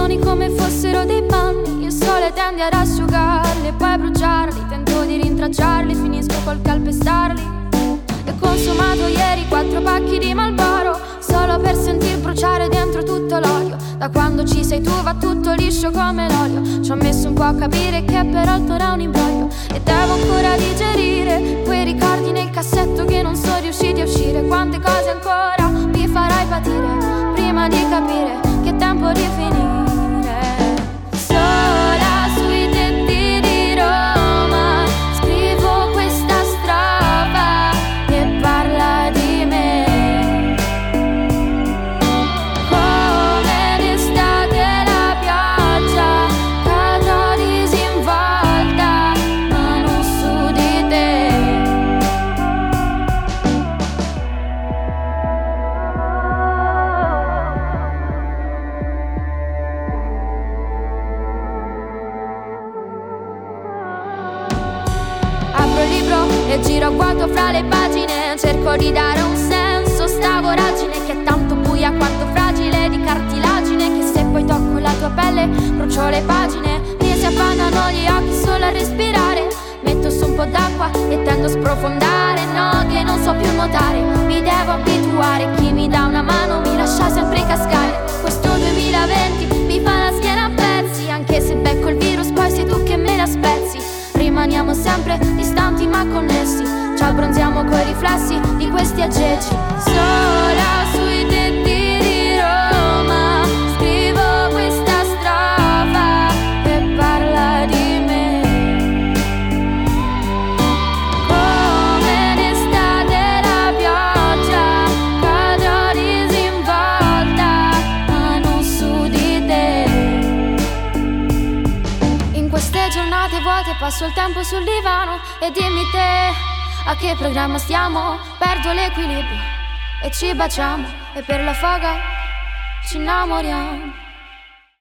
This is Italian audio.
emozioni come fossero dei panni. Il sole tende ad asciugarli e poi a bruciarli. Tento di rintracciarli, finisco col calpestarli. E ho consumato ieri 4 pacchi di Marlboro solo per sentir bruciare dentro tutto l'odio. Da quando ci sei tu va tutto liscio come l'olio. Ci ho messo un po' a capire che peraltro era un imbroglio. E devo ancora digerire quei ricordi nel cassetto che non sono riusciti a uscire. Quante cose ancora mi farai patire prima di capire che è tempo di finire. Sola sui tetti di Roma scrivo questa strofa che parla di me. Come d'estate la pioggia cadrà disinvolta, ma non su di te. Apro il libro e giro a vuoto fra le pagine. Cerco di dare un senso a sta voragine che è tanto buia quanto fragile, di cartilagine, che se poi tocco la tua pelle brucio le pagine. Mi si appannano gli occhi solo a respirare. Metto su un po' d'acqua e tendo a sprofondare. No, che non so più nuotare, mi devo abituare. Chi mi dà una mano mi lascia sempre cascare. Questo 2020 mi fa la schiena a pezzi. Anche se becco il virus poi sei tu che me la spezzi. Rimaniamo sempre distanti ma connessi. Ci abbronziamo coi riflessi di questi aggeggi. Sola sui tetti di Roma scrivo questa strofa che parla di me. Come d'estate la pioggia cadrà disinvolta, ma non su di te. In queste giornate vuote passo il tempo sul divano. E dimmi te, a che programma stiamo? Perdo l'equilibrio e ci baciamo. E per la foga ci innamoriamo.